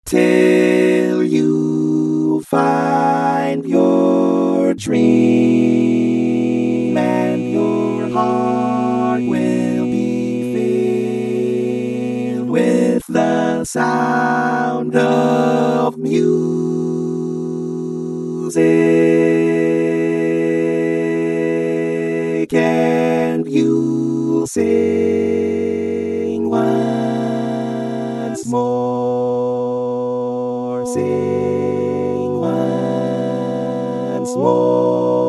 till you find your dream, and your heart will be filled with the sound of music, and you'll sing once more, sing once more.